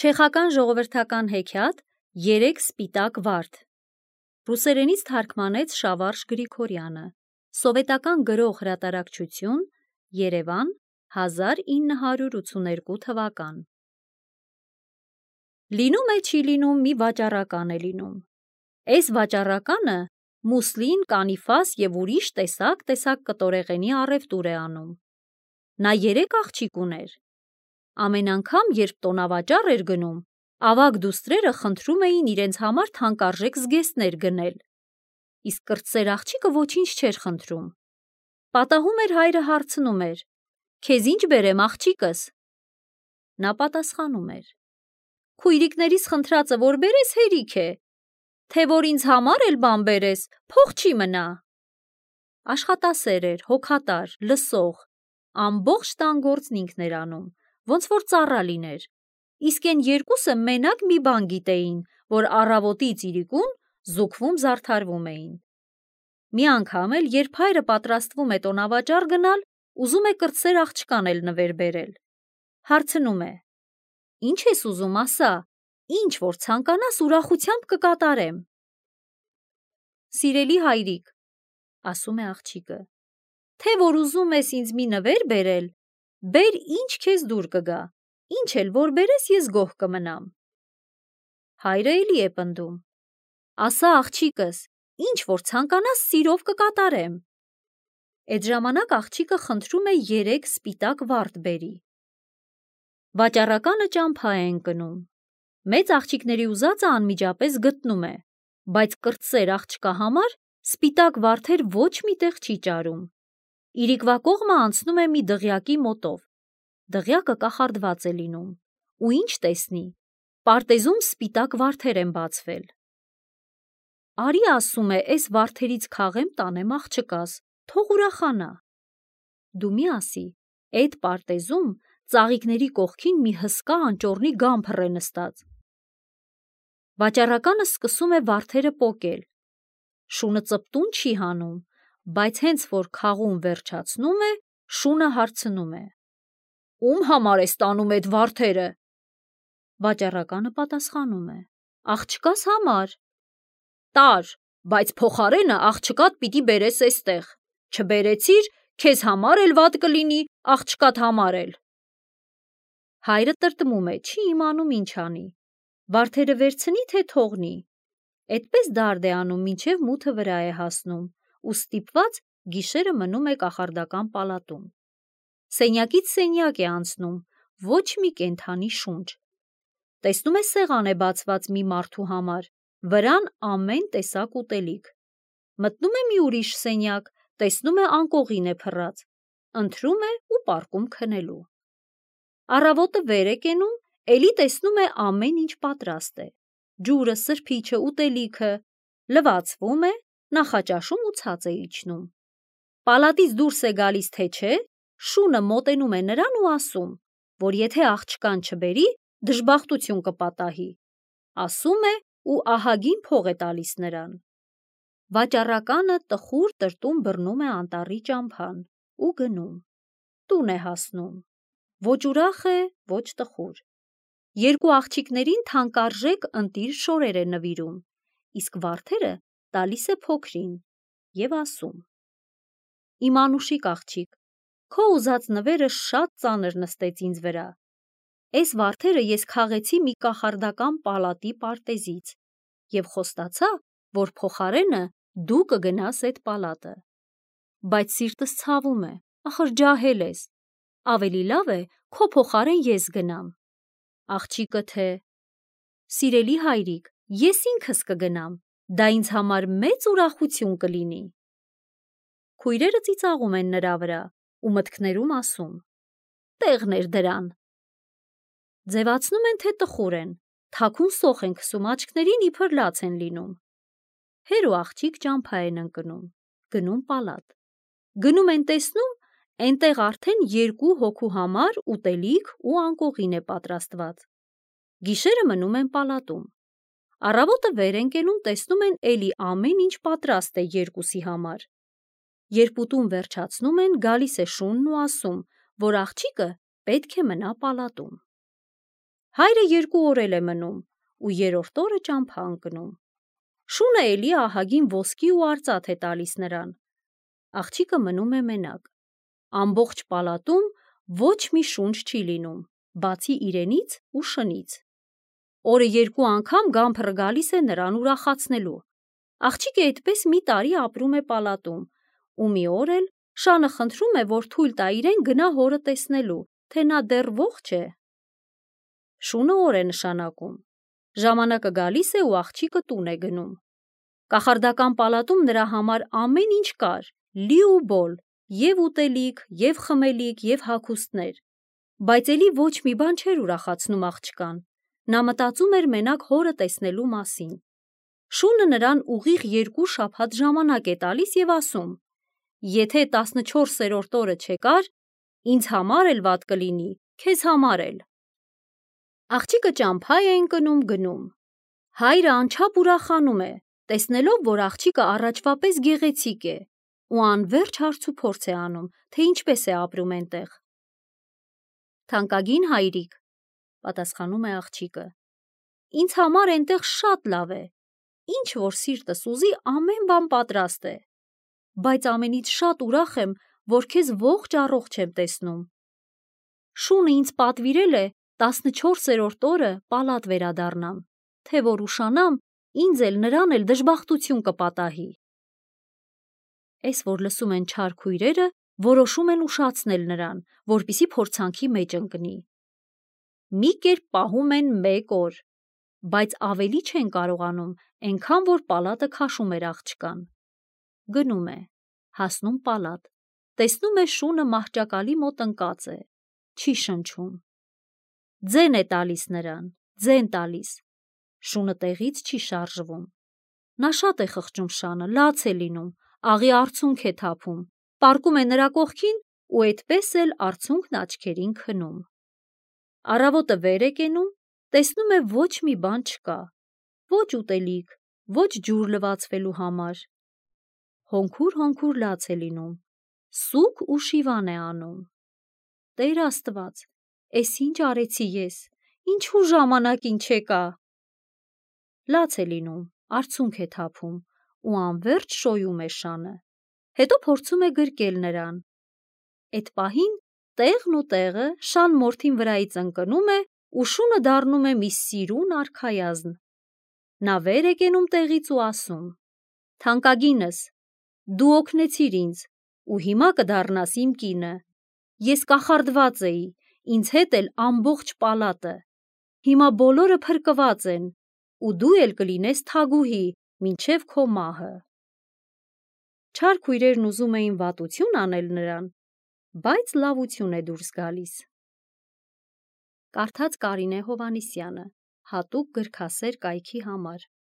Չեխական ժողովրդական հեքիաթ «Երեք սպիտակ վարդ» ռուսերենից թարգմանեց Շավարժ Գրիգորյանը, սովետական գրող հրատարակչություն, Երևան, 1982 թվական։ Լինում է չի լինում մի վաճառական է լինում։ Էս վաճառականը մուսլին, կանիֆաս և ուրիշ տեսակ կտորեղենի առևտուր է անում։ Նա 3 աղջիկ ուներ։ Ամեն անգամ, երբ տոնավաճառ էր գնում, ավագ դուստրերը խնդրում էին իրենց համար թանկարժեք զգեստներ գնել, իսկ կրտսեր աղջիկը ոչինչ չէր խնդրում։ Պատահում էր հայրը հարցնում էր. «Քեզ ինչ բերեմ, աղջիկս»։ Նա պատասխանում էր. «Քույրիկներիս խնդրածը որ բերես հերիք է, թե որ ինձ համար էլ բան բերես, փող չի մնա»։ Աշխատասեր էր, հոգատար, լսող, ամբողջ տան գործն ինքն էր անում, ոնց որ ծառա լիներ, իսկ էն երկուսը մենակ մի բան գիտեին, որ առավոտից իրիկուն զուգվում զարդարվում էին։ Մի անգամ էլ, երբ հայրը պատրաստվում է տոնավաճառ գնալ, ուզում է կրտսեր աղջկան էլ նվեր բերել։ Հարցնում է. «Ինչ ես ուզում, ասա, ինչ որ ցանկանաս ուրախությամբ կկատարեմ»։ «Սիրելի հայրիկ», ասում է աղջիկը, «թե որ ուզում ես ինձ մի նվեր բերել, բեր ինչ քեզ դուր կգա, ինչ էլ որ բերես ես գոհ կմնամ»։ Հայրը էլի է պնդում. «Ասա աղջիկս, ինչ որ ցանկանաս սիրով կկատարեմ»։ Էդ ժամանակ աղջիկը խնդրում է 3 սպիտակ վարդ բերի։ Վաճառականը ճամփա է ընկնում։ Մեծ աղջիկների ուզածը անմիջապես գտնում է, բայց կրտսեր աղջկա համար սպիտակ վարդեր ոչ մի տեղ չի ճարում։ Իրիկվա կողմը անցնում է մի դղյակի մոտով։ Դղյակը կախարդված է լինում, ու ինչ տեսնի, պարտեզում սպիտակ վարդեր են բացվել։ «Արի, ասում է, էս վարդերից քաղեմ տանեմ աղջկաս, թող ուրախանա»։ Դու մի ասի, էդ պարտեզում ծաղիկների կողքին մի հսկա անճոռնի գամբր է նստած։ Վաճառականը սկսում է վարդերը պոկել։ Շունը ծպտուն չի հանում, բայց հենց որ քաղում վերջացնում է, շունը հարցնում է. «Ում համար ես տանում էդ վարդերը»։ Վաճառականը պատասխանում է. «Աղջկաս համար»։ «Տար, բայց փոխարենը աղջկատ պիտի բերես էստեղ, չբերեցիր, քեզ համար էլ վատ կլինի, աղջկատ համար էլ»։ Հայրը տրտմում է, չի իմանում ինչ անի, վարդերը վերցնի, թե թողնի։ Էդպես դարդ է անում, մինչև մութը վրա է հասնում, ու ստիպված գիշերը մնում է կախարդական պալատում։ Սենյակից սենյակ է անցնում, ոչ մի կենդանի շունչ։ Տեսնում է սեղան է բացված մի մարդու համար, վրան ամեն տեսակ ուտելիք։ Մտնում է մի ուրիշ սենյակ, տեսնում է անկողին է փռած, ընթրում է ու պառկում քնելու։ Առավոտը վեր է կենում, էլի տեսնում է ամեն ինչ պատրաստ է, ջուրը, սրբիչը, ուտելիքը, լվացվում է, նախաճաշում ու ցած է իջնում։ Պալատից դուրս է գալիս, թե չէ, շունը մոտենում է նրան ու ասում, որ եթե աղջկան չբերի, դժբախտություն կպատահի, ասում է ու ահագին փող է տալիս նրան։ Վաճառականը տխուր տրտում բռնում է անտառի ճամփան ու գնում։ Տուն է հասնում։ Ոչ ուրախ է, ոչ տխուր։ 2 աղջիկներին թանկարժեք ընտիր շորեր է նվիրում, իսկ վարդերը տալիս է փոքրին և ասում. «Իմ անուշիկ աղջիկ, քո ուզած նվերը շատ ծանր նստեց ինձ վրա։ Էս վարդերը ես քաղեցի մի կախարդական պալատի պարտեզից և խոստացա, որ փոխարենը դու կգնաս էդ պալատը։ Բայց սիրտս ցավում է, ախր ջահել ես, ավելի լավ է քո փոխարեն ես գնամ»։ Աղջիկը թե. «Սիրելի հայրիկ, ես ինքս կգնամ, դա ինձ համար մեծ ուրախություն կլինի»։ Քույրերը ծիծաղում են նրա վրա ու մտքներում ասում. «Տեղն էր դրան»։ Ձևացնում են, թե տխուր են, թաքուն սոխ են քսում աչքներին, իբր լաց են լինում։ Հեր ու աղջիկ ճամփա են ընկնում, գնում պալատ։ Գնում են, տեսնում, էնտեղ արդեն 2 հոգու համար ուտելիք ու անկողին է պատրաստված։ Գիշերը մնում են պալատում։ Առավոտը վեր են կենում, տեսնում են էլի ամեն ինչ պատրաստ է 2-ի համար։ Երբ ուտում վերջացնում են, գալիս է շունն ու ասում, որ աղջիկը պետք է մնա պալատում։ Հայրը 2 օր էլ է մնում ու 3-րդ օրը ճամփա ընկնում։ Շունը էլի ահագին ոսկի ու արծաթ է տալիս նրան։ Աղջիկը մնում է մենակ։ Ամբողջ պալատում ոչ մի շունչ չի լինում, բացի իրենից ու շնից։ Օրը 2 անգամ գամփրը գալիս է նրան ուրախացնելու։ Աղջիկը այդպես մի տարի ապրում է պալատում, ու մի օր էլ Շանը խնդրում է, որ թույլ տա իրեն գնա հորը տեսնելու, թե նա դեռ ողջ է։ Շունը օր է նշանակում։ Ժամանակը գալիս է ու աղջիկը տուն է գնում։ Կախարդական պալատում նրա համար ամեն ինչ կար, լի ու բոլ, և ուտելիք, և խմելիք, և հագուստներ, բայց էլի ոչ մի բան չէր ուրախացնում աղջկան։ Նա մտածում էր մենակ հորը տեսնելու մասին։ Շունը նրան ուղիղ 2 շաբաթ ժամանակ է տալիս և ասում. «Եթե 14-րդ օրը չեկար, ինձ համար էլ վատ կլինի, քեզ համար էլ»։ Աղջիկը ճամփա է ընկնում գնում։ Հայրը անչափ ուրախանում է, տեսնելով, որ աղջիկը առաջվա պես գեղեցիկ է, ու անվերջ հարցուփորձ է անում, թե ինչպես է ապրում այնտեղ։ «Թանկագին հայրիկ», պատասխանում է աղջիկը, «ինձ համար այնտեղ շատ լավ է, ինչ որ սիրտս ուզի ամեն բան պատրաստ է, բայց ամենից շատ ուրախ եմ, որ քեզ ողջ առողջ եմ տեսնում։ Շունը ինձ պատվիրել է 14-րդ օրը պալատ վերադառնամ, թե որ ուշանամ, ինձ էլ նրան էլ դժբախտություն կպատահի»։ Էս որ լսում են չար քույրերը, որոշում են ուշացնել նրան, որպեսզի փորձանքի մեջ ընկնի։ Մի կերպ պահում են 1 օր, բայց ավելի չեն կարողանում, այնքան որ պալատը քաշում էր աղջկան։ Գնում է, հասնում պալատ, տեսնում է Շունը մահճակալի մոտ ընկած է, չի շնչում։ Ձեն է տալիս նրան, ձեն տալիս։ Շունը տեղից չի շարժվում։ Նա շատ է խղճում Շանը, լաց է լինում, աղի արցունք է թափում, պառկում է նրա կողքին ու այդպես էլ արցունքն աչքերին քնում։ Առավոտը վեր է կենում, տեսնում է ոչ մի բան չկա, ոչ ուտելիք, ոչ ջուր լվացվելու համար։ Հոնքուր լաց է լինում, սուգ ու շիվան է անում։ Տեր Աստված, էս ինչ արեցի ես, ինչու ժամանակին չեկա։ Լաց է լինում, արցունք է թափում ու անվերջ շոյում է Շանը, հետո փորձում է գրկել նրան։ Էդ պահին տեղն ու տեղը Շան մորթին վրայից ընկնում է ու Շունը դառնում է մի սիրուն արքայազն։ Նա վեր է կենում տեղից ու ասում. «Թանկագինս, դու օգնեցիր ինձ ու հիմա կդառնաս իմ կինը։ Ես կախարդված էի, ինձ հետ էլ ամբողջ պալատը։ Հիմա բոլորը փրկված են, ու դու էլ կլինես թագուհի մինչև քո մահը»։ Չար քույրերն ուզում էին վատություն անել նրան, բայց լավություն է դուրս գալիս։ Կարդաց Կարինե Հովհաննիսյանը, հատուկ գրքասեր կայքի համար։